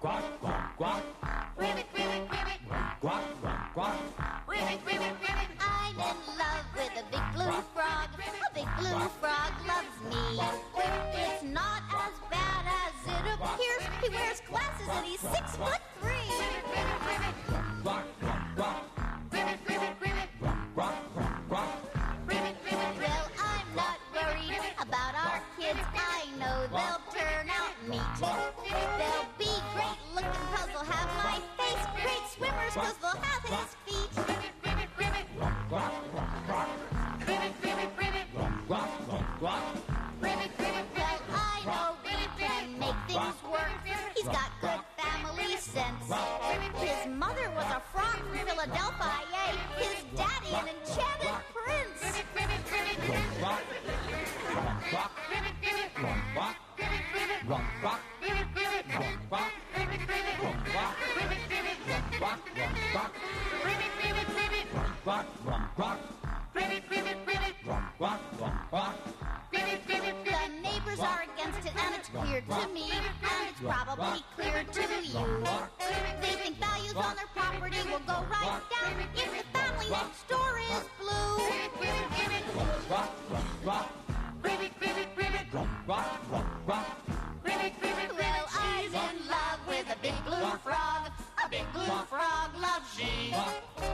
Quack, quack, quack. Ribbit, ribbit, ribbit. Quack, quack, quack. Ribbit, ribbit, ribbit. I'm in love with a big blue frog. A big blue frog loves me. It's not as bad as it appears. He wears glasses and he's 6'3". Quack, quack, quack. Ribbit, ribbit, ribbit. Quack, quack, quack. Ribbit, ribbit. Well, I'm not worried about our kids. I know they'll turn out neat. They'll be great looking 'cause they'll have my face. Great swimmers 'cause they'll have his feet. Ribbit, ribbit, ribbit. Quack, quack, quack. Ribbit, ribbit, ribbit. Quack, quack, quack. Ribbit, ribbit. Well, I know we can make things work. He's got good family sense. His mother was a frog from Philadelphia. His daddy an enchanted prince. Ribbit, ribbit, ribbit. Quack, quack, Ribbit, ribbit. quack, Ribbit, ribbit. quack, Ribbit, ribbit. quack, Ribbit, ribbit. quack, Ribbit, ribbit. quack, quack, Ribbit, ribbit, ribbit. quack, quack, Ribbit, ribbit, ribbit. quack, quack. Ribbit, ribbit, ribbit. The neighbors are against it, and it's clear to me, and it's probably clear to you. They think values on their property will go right down if the family next door is blue. Ribbit, ribbit, Quack, quack, ribbit, ribbit, ribbit, quack, quack. ribbit, ribbit. Well, I'm in love with a big blue frog. A big blue frog loves me.